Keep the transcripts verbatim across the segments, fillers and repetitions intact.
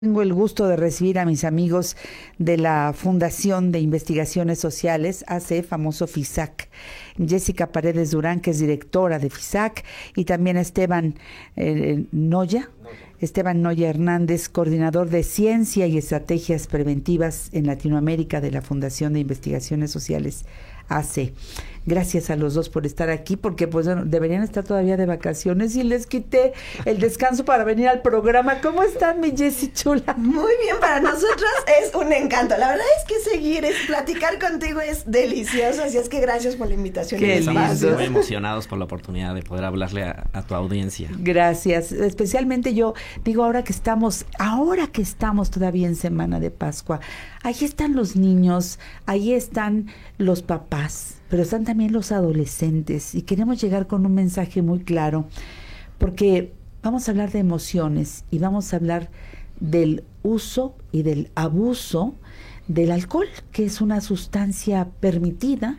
Tengo el gusto de recibir a mis amigos de la Fundación de Investigaciones Sociales, A C E, famoso FISAC. Jessica Paredes Durán, que es directora de FISAC, y también Esteban eh, Noya, Esteban Noya Hernández, coordinador de Ciencia y Estrategias Preventivas en Latinoamérica de la Fundación de Investigaciones Sociales, A C E. Gracias a los dos por estar aquí, porque pues bueno, deberían estar todavía de vacaciones y les quité el descanso para venir al programa. ¿Cómo están, mi Jessie chula? Muy bien, para nosotros es un encanto. La verdad es que seguir, es platicar contigo es delicioso, así es que gracias por la invitación. Qué y Estamos muy emocionados por la oportunidad de poder hablarle a, a tu audiencia. Gracias, especialmente yo digo ahora que estamos, ahora que estamos todavía en Semana de Pascua, ahí están los niños, ahí están los papás, pero están también los adolescentes, y queremos llegar con un mensaje muy claro, porque vamos a hablar de emociones y vamos a hablar del uso y del abuso del alcohol, que es una sustancia permitida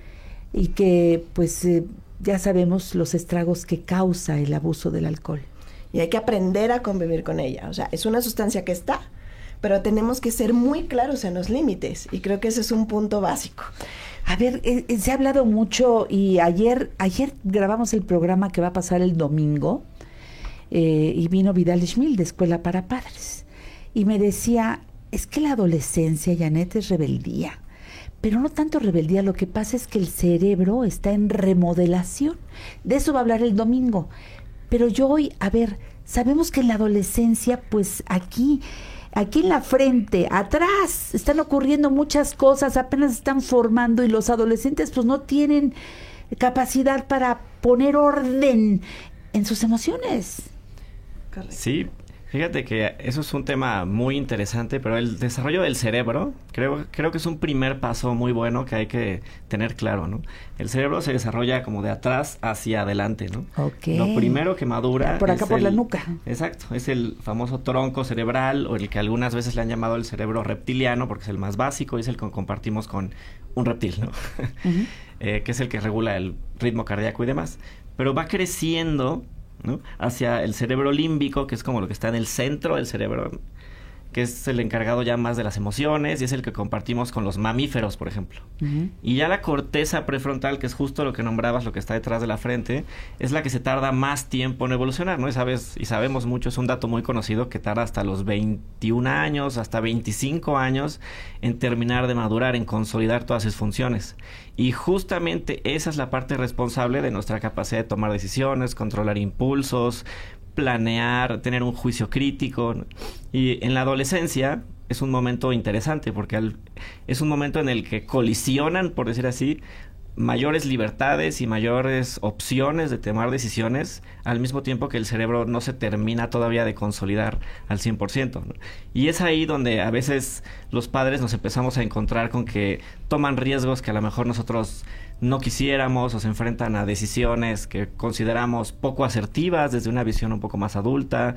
y que pues eh, ya sabemos los estragos que causa el abuso del alcohol. Y hay que aprender a convivir con ella. O sea, es una sustancia que está, pero tenemos que ser muy claros en los límites, y creo que ese es un punto básico. A ver, eh, eh, se ha hablado mucho, y ayer ayer grabamos el programa que va a pasar el domingo, eh, y vino Vidal Schmil de Escuela para Padres, y me decía, es que la adolescencia, Janet, es rebeldía, pero no tanto rebeldía, lo que pasa es que el cerebro está en remodelación. De eso va a hablar el domingo. Pero yo hoy, a ver, sabemos que en la adolescencia, pues aquí... Aquí en la frente, atrás, están ocurriendo muchas cosas, apenas están formando, y los adolescentes pues no tienen capacidad para poner orden en sus emociones. Correcto. Sí, fíjate que eso es un tema muy interesante, pero el desarrollo del cerebro creo, creo que es un primer paso muy bueno que hay que tener claro, ¿no? El cerebro se desarrolla como de atrás hacia adelante, ¿no? Okay. Lo primero que madura por acá, es por el, la nuca. Exacto, es el famoso tronco cerebral, o el que algunas veces le han llamado el cerebro reptiliano, porque es el más básico y es el que compartimos con un reptil, ¿no? Uh-huh. eh, que es el que regula el ritmo cardíaco y demás. Pero va creciendo, ¿no?, hacia el cerebro límbico, que es como lo que está en el centro del cerebro, que es el encargado ya más de las emociones, y es el que compartimos con los mamíferos, por ejemplo. Uh-huh. Y ya la corteza prefrontal, que es justo lo que nombrabas, lo que está detrás de la frente, es la que se tarda más tiempo en evolucionar, ¿no? Y sabes, y sabemos mucho, es un dato muy conocido, que tarda hasta los veintiún años, hasta veinticinco años, en terminar de madurar, en consolidar todas sus funciones. Y justamente esa es la parte responsable de nuestra capacidad de tomar decisiones, controlar impulsos, planear, tener un juicio crítico. Y en la adolescencia es un momento interesante, porque al, es un momento en el que colisionan, por decir así, mayores libertades y mayores opciones de tomar decisiones, al mismo tiempo que el cerebro no se termina todavía de consolidar al cien por ciento, ¿no? Y es ahí donde a veces los padres nos empezamos a encontrar con que toman riesgos que a lo mejor nosotros no quisiéramos, o se enfrentan a decisiones que consideramos poco asertivas desde una visión un poco más adulta,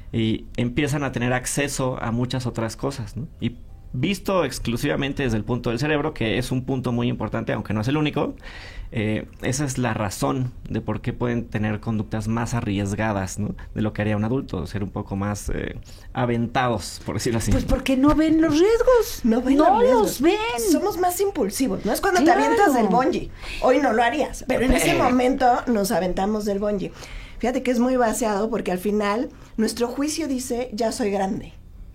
y empiezan a tener acceso a muchas otras cosas, ¿no? Y visto exclusivamente desde el punto del cerebro, que es un punto muy importante, aunque no es el único, eh, esa es la razón de por qué pueden tener conductas más arriesgadas, ¿no?, de lo que haría un adulto, ser un poco más eh, aventados, por decirlo así. Pues porque no ven los riesgos, no, ven no los, riesgos. los ven. Somos más impulsivos, no es cuando Claro. te avientas del bungee, hoy no lo harías, pero en ese momento nos aventamos del bungee. Fíjate que es muy vaciado, porque al final nuestro juicio dice, ya soy grande.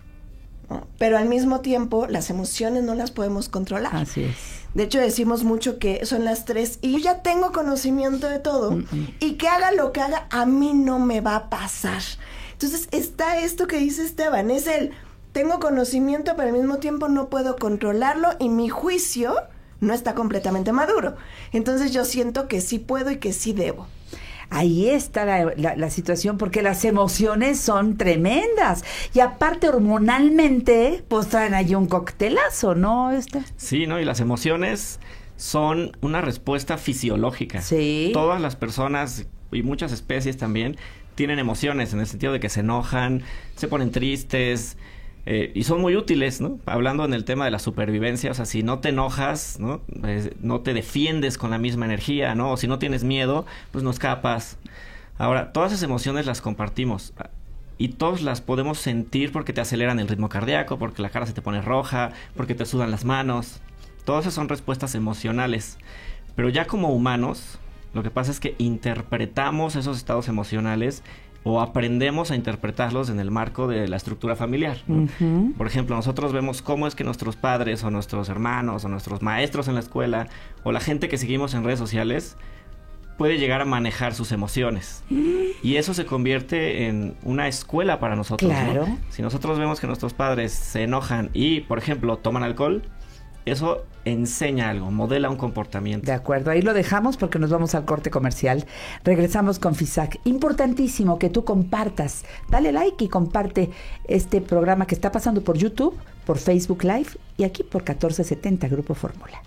¿No? Pero al mismo tiempo las emociones no las podemos controlar. Así es. De hecho decimos mucho que son las tres y yo ya tengo conocimiento de todo, uh-uh. y que haga lo que haga, a mí no me va a pasar. Entonces está esto que dice Esteban, es el tengo conocimiento, pero al mismo tiempo no puedo controlarlo, y mi juicio no está completamente maduro. Entonces yo siento que sí puedo y que sí debo. Ahí está la, la, la situación, porque las emociones son tremendas, y aparte hormonalmente pues traen allí un coctelazo, ¿no? Este? Sí, ¿no? Y las emociones son una respuesta fisiológica. Sí. Todas las personas y muchas especies también tienen emociones, en el sentido de que se enojan, se ponen tristes, Eh, y son muy útiles, ¿no? Hablando en el tema de la supervivencia, o sea, si no te enojas, ¿no? Eh, no te defiendes con la misma energía, ¿no? O si no tienes miedo, pues no escapas. Ahora, todas esas emociones las compartimos. y todos las podemos sentir porque te aceleran el ritmo cardíaco, porque la cara se te pone roja, porque te sudan las manos. Todas esas son respuestas emocionales. Pero ya como humanos, lo que pasa es que interpretamos esos estados emocionales o aprendemos a interpretarlos en el marco de la estructura familiar, ¿no? Uh-huh. Por ejemplo, nosotros vemos cómo es que nuestros padres o nuestros hermanos o nuestros maestros en la escuela o la gente que seguimos en redes sociales puede llegar a manejar sus emociones. Y eso se convierte en una escuela para nosotros, claro, ¿no? Si nosotros vemos que nuestros padres se enojan y, por ejemplo, toman alcohol, eso enseña algo, modela un comportamiento. De acuerdo, ahí lo dejamos porque nos vamos al corte comercial. Regresamos con FISAC. Importantísimo que tú compartas, dale like y comparte este programa que está pasando por YouTube, por Facebook Live y aquí por catorce setenta Grupo Fórmula.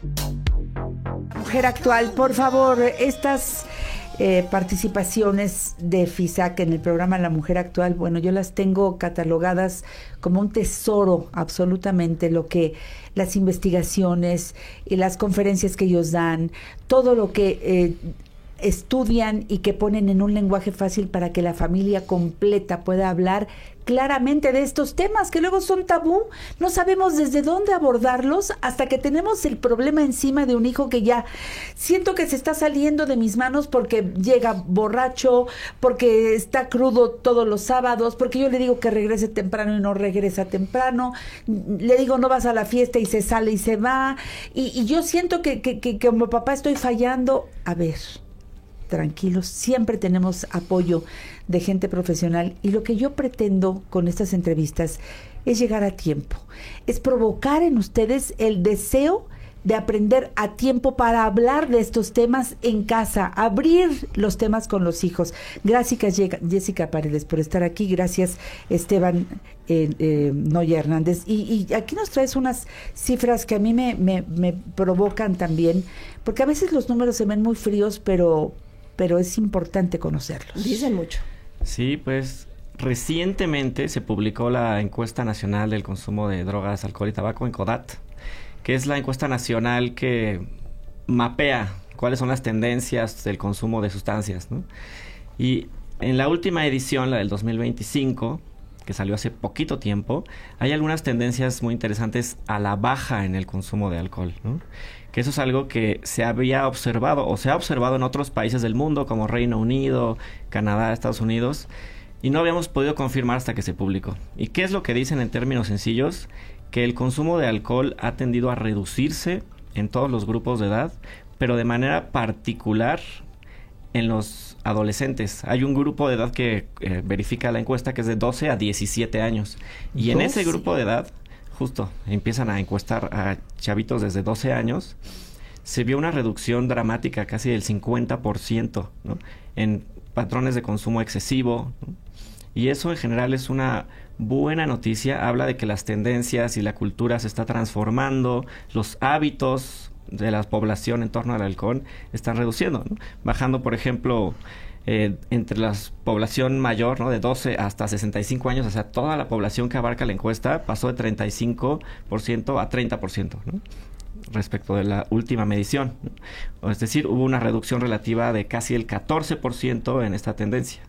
Mujer Actual, por favor, estas eh, participaciones de FISAC en el programa La Mujer Actual, bueno, yo las tengo catalogadas como un tesoro, absolutamente, lo que las investigaciones y las conferencias que ellos dan, todo lo que eh, estudian y que ponen en un lenguaje fácil para que la familia completa pueda hablar claramente de estos temas que luego son tabú. No sabemos desde dónde abordarlos hasta que tenemos el problema encima de un hijo que ya siento que se está saliendo de mis manos porque llega borracho, porque está crudo todos los sábados, porque yo le digo que regrese temprano y no regresa temprano, le digo no vas a la fiesta y se sale y se va, y, y yo siento que, que, que, que como papá estoy fallando. A ver, tranquilos, siempre tenemos apoyo de gente profesional y lo que yo pretendo con estas entrevistas es llegar a tiempo, es provocar en ustedes el deseo de aprender a tiempo para hablar de estos temas en casa, abrir los temas con los hijos. Gracias Jessica Paredes por estar aquí, gracias Esteban eh, eh, Noya Hernández, y, y aquí nos traes unas cifras que a mí me, me, me provocan también, porque a veces los números se ven muy fríos, pero pero es importante conocerlos. Dicen mucho. Sí, pues recientemente se publicó la encuesta nacional del consumo de drogas, alcohol y tabaco, ENCODAT, que es la encuesta nacional que mapea cuáles son las tendencias del consumo de sustancias, ¿no? Y en la última edición, la del dos mil veinticinco, que salió hace poquito tiempo, hay algunas tendencias muy interesantes a la baja en el consumo de alcohol, ¿no? Que eso es algo que se había observado o se ha observado en otros países del mundo como Reino Unido, Canadá, Estados Unidos, y no habíamos podido confirmar hasta que se publicó. ¿Y qué es lo que dicen en términos sencillos? Que el consumo de alcohol ha tendido a reducirse en todos los grupos de edad, pero de manera particular en los adolescentes. Hay un grupo de edad que eh, verifica la encuesta que es de doce a diecisiete años. Y en ese grupo de edad, justo, empiezan a encuestar a chavitos desde doce años, se vio una reducción dramática, casi del cincuenta por ciento, ¿no?, en patrones de consumo excesivo, ¿no? Y eso en general es una buena noticia, habla de que las tendencias y la cultura se está transformando, los hábitos de la población en torno al alcohol están reduciendo, ¿no? Bajando, por ejemplo, eh, entre la población mayor, ¿no?, de doce hasta sesenta y cinco años, o sea, toda la población que abarca la encuesta pasó de treinta y cinco por ciento a treinta por ciento, ¿no?, respecto de la última medición, ¿no? Es decir, hubo una reducción relativa de casi el catorce por ciento en esta tendencia.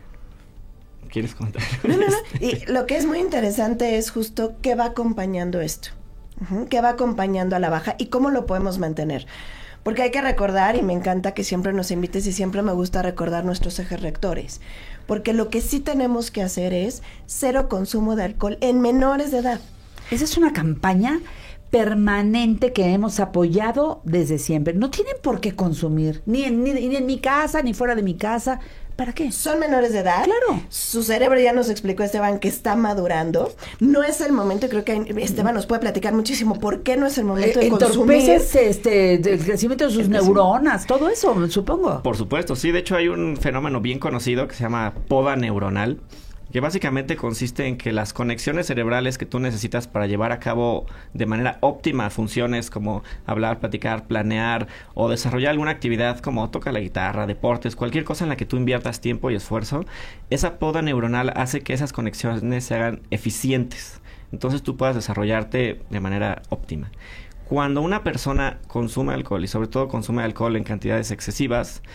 ¿Quieres contar? No, no, no. Y lo que es muy interesante es justo qué va acompañando esto. Uh-huh. ¿Qué va acompañando a la baja y cómo lo podemos mantener? Porque hay que recordar, y me encanta que siempre nos invites y siempre me gusta recordar nuestros ejes rectores, porque lo que sí tenemos que hacer es cero consumo de alcohol en menores de edad. Esa es una campaña permanente que hemos apoyado desde siempre. No tienen por qué consumir, ni en, ni, ni en mi casa, ni fuera de mi casa. ¿Para qué? Son menores de edad. Claro. Su cerebro, ya nos explicó Esteban, que está madurando. No es el momento, creo que Esteban nos puede platicar muchísimo por qué no es el momento de consumir. Entorpeces este, el crecimiento de sus neuronas, todo eso, supongo. Por supuesto, sí. De hecho, hay un fenómeno bien conocido que se llama poda neuronal, que básicamente consiste en que las conexiones cerebrales que tú necesitas para llevar a cabo de manera óptima funciones como hablar, platicar, planear o desarrollar alguna actividad como tocar la guitarra, deportes, cualquier cosa en la que tú inviertas tiempo y esfuerzo, esa poda neuronal hace que esas conexiones se hagan eficientes. Entonces tú puedas desarrollarte de manera óptima. Cuando una persona consume alcohol y sobre todo consume alcohol en cantidades excesivas,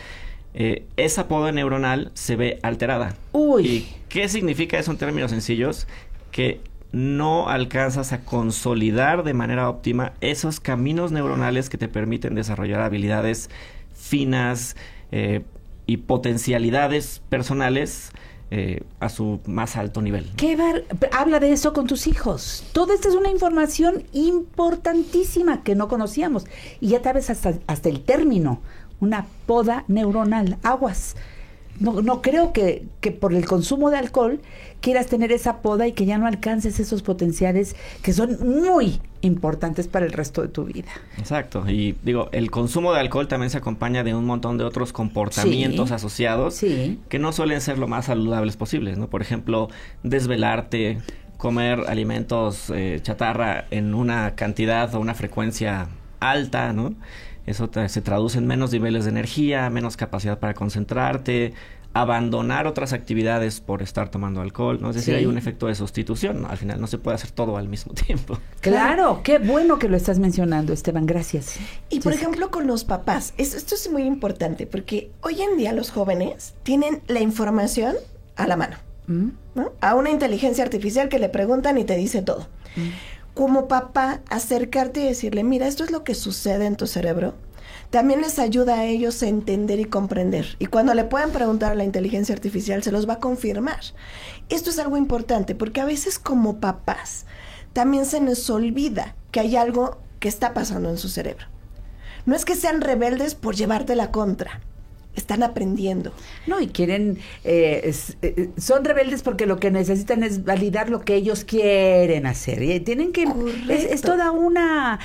eh, esa poda neuronal se ve alterada. Uy. ¿Y qué significa eso en términos sencillos? Que no alcanzas a consolidar de manera óptima esos caminos neuronales que te permiten desarrollar habilidades finas eh, y potencialidades personales eh, a su más alto nivel. ¿Qué bar- Habla de eso con tus hijos. Toda esta es una información importantísima que no conocíamos. Y ya sabes hasta, hasta el término, una poda neuronal. Aguas. No, no creo que, que por el consumo de alcohol quieras tener esa poda y que ya no alcances esos potenciales que son muy importantes para el resto de tu vida. Exacto. Y digo, el consumo de alcohol también se acompaña de un montón de otros comportamientos sí, asociados sí. que no suelen ser lo más saludables posibles, ¿no? Por ejemplo, desvelarte, comer alimentos eh, chatarra en una cantidad o una frecuencia alta, ¿no? Eso te, se traduce en menos niveles de energía, menos capacidad para concentrarte, abandonar otras actividades por estar tomando alcohol, ¿no? Es decir, sí. hay un efecto de sustitución, ¿no? Al final no se puede hacer todo al mismo tiempo. Claro, qué bueno que lo estás mencionando, Esteban, gracias. Y por Jessica. ejemplo con los papás, es, esto es muy importante porque hoy en día los jóvenes tienen la información a la mano, ¿Mm? ¿no? A una inteligencia artificial que le preguntan y te dice todo. ¿Mm? Como papá, acercarte y decirle, mira, esto es lo que sucede en tu cerebro, también les ayuda a ellos a entender y comprender. Y cuando le puedan preguntar a la inteligencia artificial, se los va a confirmar. Esto es algo importante, porque a veces como papás, también se nos olvida que hay algo que está pasando en su cerebro. No es que sean rebeldes por llevarte la contra. Están aprendiendo. No, y quieren, eh, es, eh, son rebeldes porque lo que necesitan es validar lo que ellos quieren hacer. Y tienen que, es, es toda una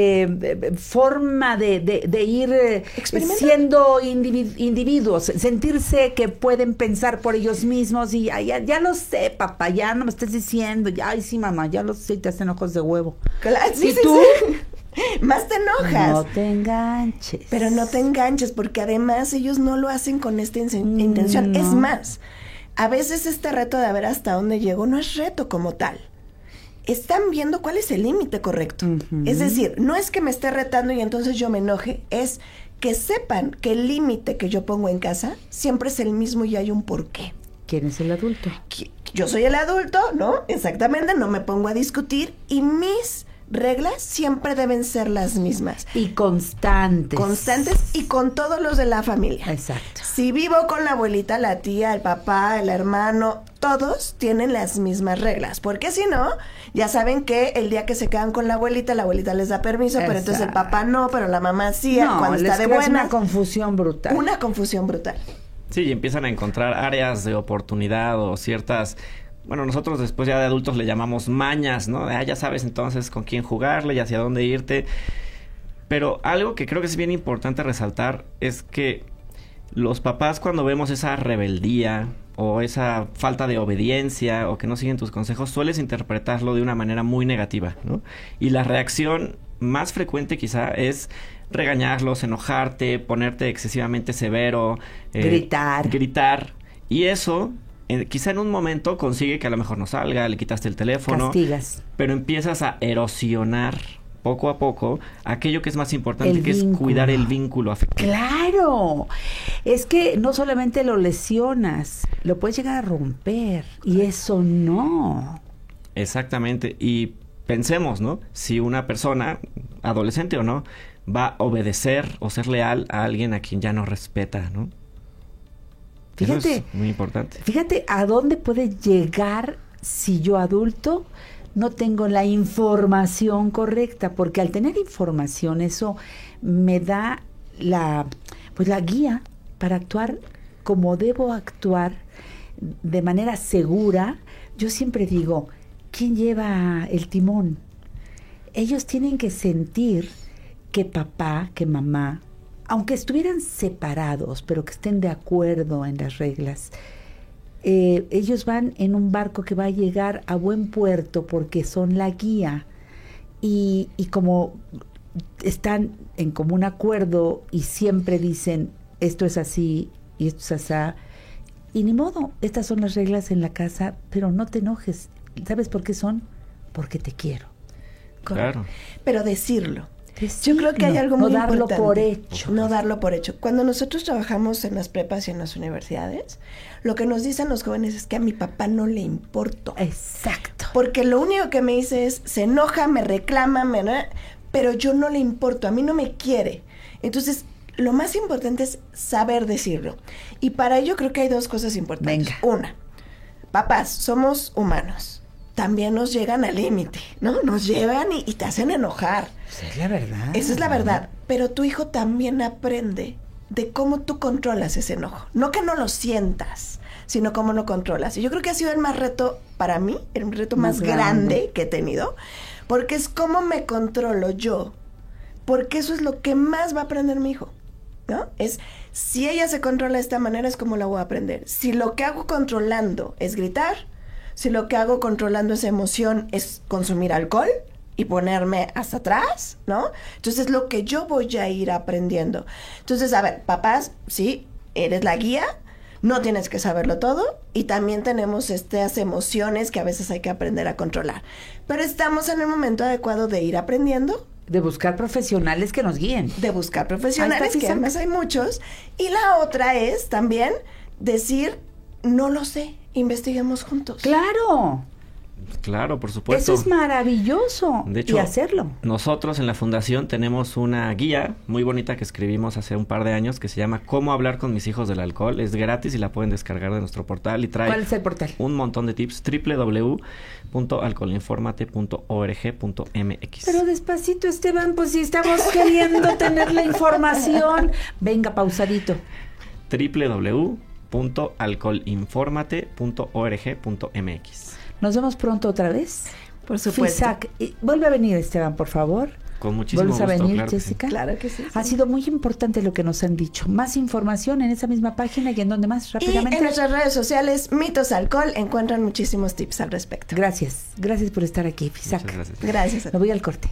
eh, forma de, de, de ir eh, siendo individu- individuos, sentirse que pueden pensar por ellos mismos y ya, ya, ya lo sé, papá, ya no me estés diciendo, ya, ay sí, mamá, ya lo sé, te hacen ojos de huevo. Claro, sí, ¿Y sí, tú? Sí. Más te enojas. No te enganches. Pero no te enganches, porque además ellos no lo hacen con esta in- intención. No. Es más, a veces este reto de ver hasta dónde llego no es reto como tal. Están viendo cuál es el límite correcto. Uh-huh. Es decir, no es que me esté retando y entonces yo me enoje, es que sepan que el límite que yo pongo en casa siempre es el mismo y hay un porqué. ¿Quién es el adulto? Yo soy el adulto, ¿no? Exactamente, no me pongo a discutir y mis reglas siempre deben ser las mismas. Y constantes. Constantes y con todos los de la familia. Exacto. Si vivo con la abuelita, la tía, el papá, el hermano, todos tienen las mismas reglas. Porque si no, ya saben que el día que se quedan con la abuelita, la abuelita les da permiso, Exacto. pero entonces el papá no, pero la mamá sí, no, cuando les está de creas buena. Una confusión brutal. Una confusión brutal. Sí, y empiezan a encontrar áreas de oportunidad o ciertas... Bueno, nosotros después ya de adultos le llamamos mañas, ¿no? Ah, ya sabes entonces con quién jugarle y hacia dónde irte. Pero algo que creo que es bien importante resaltar es que los papás cuando vemos esa rebeldía o esa falta de obediencia o que no siguen tus consejos, sueles interpretarlo de una manera muy negativa, ¿no? Y la reacción más frecuente quizá es regañarlos, enojarte, ponerte excesivamente severo. Eh, gritar. Gritar. Y eso... Eh, quizá en un momento consigue que a lo mejor no salga, le quitaste el teléfono. Castigas. Pero empiezas a erosionar poco a poco aquello que es más importante, el que vínculo. es cuidar el vínculo afectivo. ¡Claro! Es que no solamente lo lesionas, lo puedes llegar a romper. Y eso no. Exactamente. Y pensemos, ¿no? Si una persona, adolescente o no, va a obedecer o ser leal a alguien a quien ya no respeta, ¿no? Fíjate, eso es muy importante. Fíjate a dónde puede llegar si yo adulto no tengo la información correcta, porque al tener información eso me da la pues la guía para actuar como debo actuar de manera segura. Yo siempre digo, ¿quién lleva el timón? Ellos tienen que sentir que papá, que mamá, aunque estuvieran separados, pero que estén de acuerdo en las reglas, eh, ellos van en un barco que va a llegar a buen puerto porque son la guía. Y, y como están en común acuerdo y siempre dicen, esto es así y esto es así, y ni modo, estas son las reglas en la casa, pero no te enojes. ¿Sabes por qué son? Porque te quiero. Claro. Pero decirlo. Yo creo que hay algo no muy darlo importante. por hecho. No darlo por hecho. Cuando nosotros trabajamos en las prepas y en las universidades, lo que nos dicen los jóvenes es que a mi papá no le importo. Exacto. Porque lo único que me dice es, se enoja, me reclama, me... pero yo no le importo, a mí no me quiere. Entonces, lo más importante es saber decirlo. Y para ello creo que hay dos cosas importantes. Venga. Una, papás, somos humanos. También nos llegan al límite, ¿no? Nos llevan y, y te hacen enojar. Esa es la verdad. Esa es la verdad. Pero tu hijo también aprende de cómo tú controlas ese enojo. No que no lo sientas, sino cómo lo controlas. Y yo creo que ha sido el más reto para mí, el reto más, más grande. grande que he tenido, porque es cómo me controlo yo. Porque eso es lo que más va a aprender mi hijo, ¿no? Es, si ella se controla de esta manera, es como la voy a aprender. Si lo que hago controlando es gritar, si lo que hago controlando esa emoción es consumir alcohol y ponerme hasta atrás, ¿no? Entonces, lo que yo voy a ir aprendiendo. Entonces, a ver, papás, sí, eres la guía, no tienes que saberlo todo, y también tenemos estas emociones que a veces hay que aprender a controlar. Pero estamos en el momento adecuado de ir aprendiendo. De buscar profesionales que nos guíen. De buscar profesionales, que además hay muchos. Y la otra es también decir, no lo sé, investiguemos juntos. ¡Claro! Claro, por supuesto. Eso es maravilloso. De hecho, y hacerlo. Nosotros en la fundación tenemos una guía muy bonita que escribimos hace un par de años que se llama Cómo hablar con mis hijos del alcohol. Es gratis y la pueden descargar de nuestro portal y trae ¿Cuál es el portal? Un montón de tips. doble u doble u doble u punto alcoholinformate punto org punto m x. Pero despacito, Esteban, pues si estamos queriendo tener la información. Venga, pausadito. doble u doble u doble u punto alcoholinformate punto org punto m x. Nos vemos pronto otra vez. Por supuesto. Fisac, vuelve a venir, Esteban, por favor. Con muchísimo gusto. ¿Vuelves a venir, claro Jessica? Sí. Claro que sí, sí. Ha sido muy importante lo que nos han dicho. Más información en esa misma página y en donde más rápidamente. Y en nuestras redes sociales, Mitos Alcohol, encuentran muchísimos tips al respecto. Gracias. Gracias por estar aquí, Fisac. Muchas gracias. Gracias a ti. Me voy al corte.